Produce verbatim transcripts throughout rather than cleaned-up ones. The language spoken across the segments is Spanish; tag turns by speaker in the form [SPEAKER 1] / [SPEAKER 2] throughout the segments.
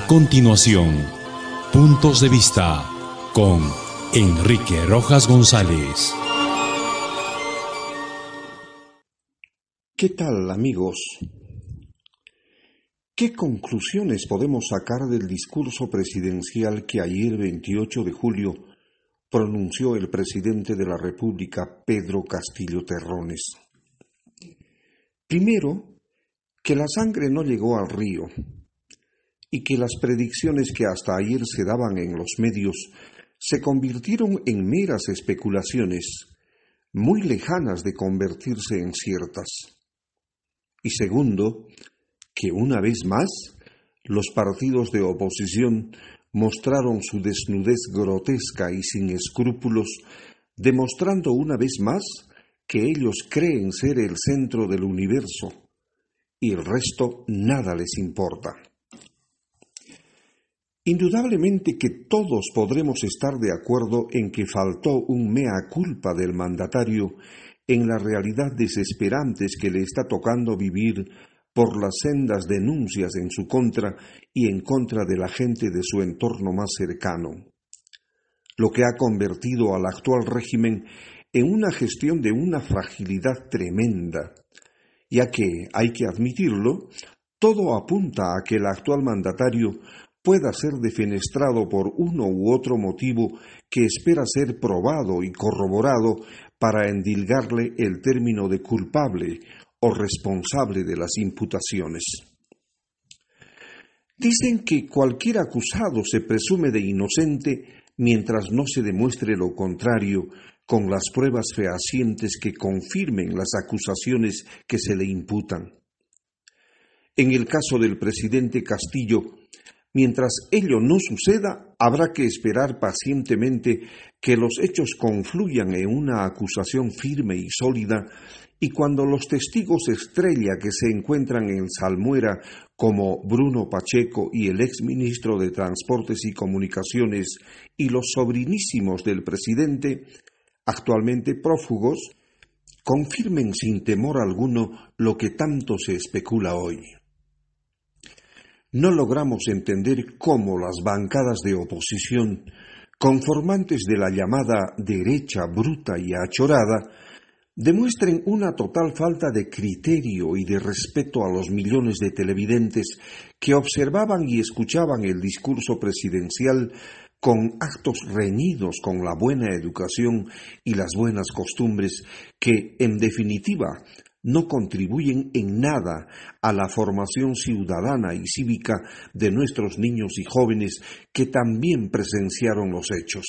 [SPEAKER 1] continuación, Puntos de Vista con Enrique Rojas González.
[SPEAKER 2] ¿Qué tal, amigos? ¿Qué conclusiones podemos sacar del discurso presidencial que ayer, veintiocho de julio, pronunció el presidente de la República, Pedro Castillo Terrones? Primero, que la sangre no llegó al río y que las predicciones que hasta ayer se daban en los medios se convirtieron en meras especulaciones, muy lejanas de convertirse en ciertas. Y segundo, que una vez más los partidos de oposición mostraron su desnudez grotesca y sin escrúpulos, demostrando una vez más que ellos creen ser el centro del universo y el resto nada les importa. Indudablemente que todos podremos estar de acuerdo en que faltó un mea culpa del mandatario en la realidad desesperantes que le está tocando vivir por las sendas denuncias en su contra y en contra de la gente de su entorno más cercano, lo que ha convertido al actual régimen en una gestión de una fragilidad tremenda, ya que, hay que admitirlo, todo apunta a que el actual mandatario pueda ser defenestrado por uno u otro motivo que espera ser probado y corroborado para endilgarle el término de culpable o responsable de las imputaciones. Dicen que cualquier acusado se presume de inocente mientras no se demuestre lo contrario con las pruebas fehacientes que confirmen las acusaciones que se le imputan. En el caso del presidente Castillo, mientras ello no suceda, habrá que esperar pacientemente que los hechos confluyan en una acusación firme y sólida, y cuando los testigos estrella que se encuentran en salmuera, como Bruno Pacheco y el exministro de Transportes y Comunicaciones y los sobrinísimos del presidente, actualmente prófugos, confirmen sin temor alguno lo que tanto se especula hoy. No logramos entender cómo las bancadas de oposición, conformantes de la llamada derecha bruta y achorada, demuestren una total falta de criterio y de respeto a los millones de televidentes que observaban y escuchaban el discurso presidencial con actos reñidos con la buena educación y las buenas costumbres que, en definitiva, no contribuyen en nada a la formación ciudadana y cívica de nuestros niños y jóvenes que también presenciaron los hechos.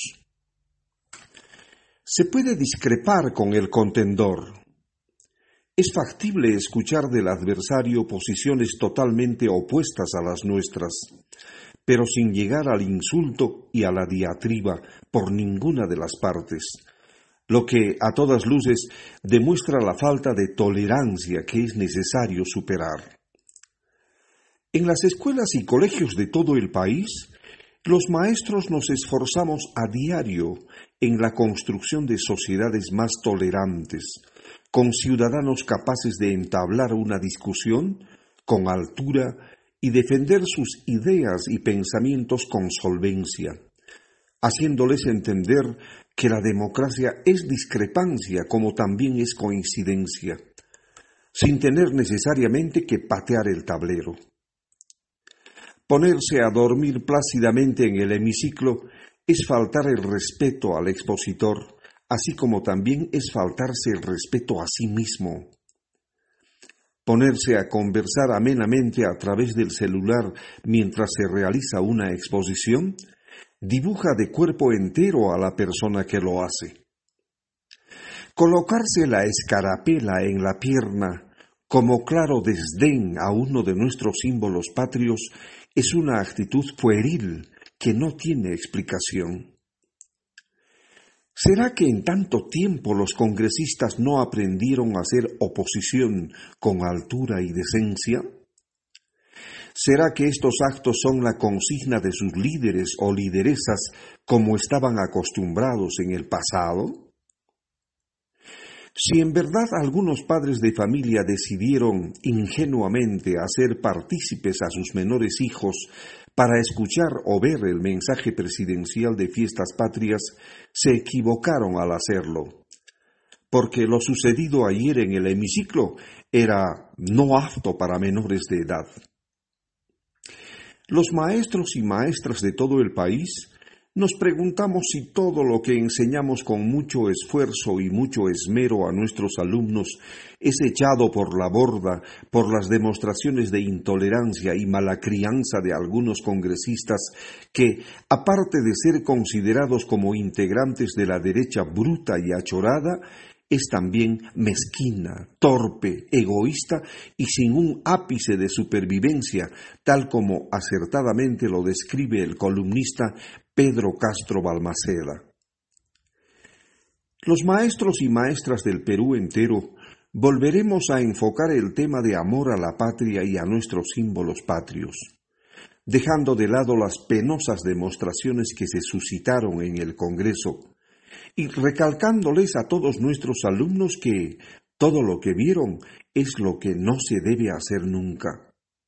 [SPEAKER 2] Se puede discrepar con el contendor. Es factible escuchar del adversario posiciones totalmente opuestas a las nuestras, pero sin llegar al insulto y a la diatriba por ninguna de las partes, lo que, a todas luces, demuestra la falta de tolerancia que es necesario superar. En las escuelas y colegios de todo el país, los maestros nos esforzamos a diario en la construcción de sociedades más tolerantes, con ciudadanos capaces de entablar una discusión con altura y defender sus ideas y pensamientos con solvencia, haciéndoles entender que la democracia es discrepancia como también es coincidencia, sin tener necesariamente que patear el tablero. Ponerse a dormir plácidamente en el hemiciclo es faltar el respeto al expositor, así como también es faltarse el respeto a sí mismo. Ponerse a conversar amenamente a través del celular mientras se realiza una exposición dibuja de cuerpo entero a la persona que lo hace. Colocarse la escarapela en la pierna como claro desdén a uno de nuestros símbolos patrios es una actitud pueril que no tiene explicación. ¿Será que en tanto tiempo los congresistas no aprendieron a hacer oposición con altura y decencia? ¿Será que estos actos son la consigna de sus líderes o lideresas como estaban acostumbrados en el pasado? Si en verdad algunos padres de familia decidieron ingenuamente hacer partícipes a sus menores hijos para escuchar o ver el mensaje presidencial de Fiestas Patrias se equivocaron al hacerlo, porque lo sucedido ayer en el hemiciclo era no apto para menores de edad. Los maestros y maestras de todo el país nos preguntamos si todo lo que enseñamos con mucho esfuerzo y mucho esmero a nuestros alumnos es echado por la borda por las demostraciones de intolerancia y mala crianza de algunos congresistas que, aparte de ser considerados como integrantes de la derecha bruta y achorada, es también mezquina, torpe, egoísta y sin un ápice de supervivencia, tal como acertadamente lo describe el columnista Pedro Castro Balmaceda. Los maestros y maestras del Perú entero volveremos a enfocar el tema de amor a la patria y a nuestros símbolos patrios, dejando de lado las penosas demostraciones que se suscitaron en el Congreso, y recalcándoles a todos nuestros alumnos que todo lo que vieron es lo que no se debe hacer nunca.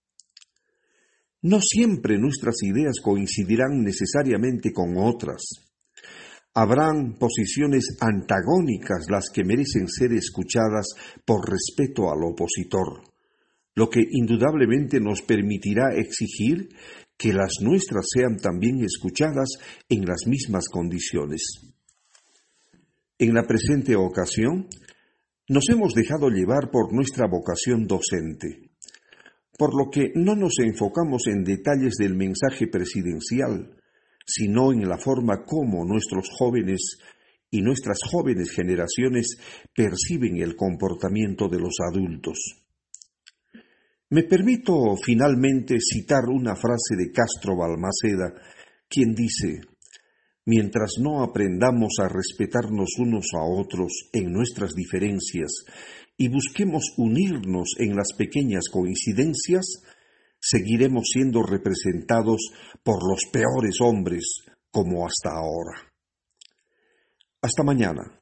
[SPEAKER 2] No siempre nuestras ideas coincidirán necesariamente con otras. Habrán posiciones antagónicas las que merecen ser escuchadas por respeto al opositor, lo que indudablemente nos permitirá exigir que las nuestras sean también escuchadas en las mismas condiciones. En la presente ocasión, nos hemos dejado llevar por nuestra vocación docente, por lo que no nos enfocamos en detalles del mensaje presidencial, sino en la forma como nuestros jóvenes y nuestras jóvenes generaciones perciben el comportamiento de los adultos. Me permito finalmente citar una frase de Castro Balmaceda, quien dice: mientras no aprendamos a respetarnos unos a otros en nuestras diferencias y busquemos unirnos en las pequeñas coincidencias, seguiremos siendo representados por los peores hombres como hasta ahora. Hasta mañana.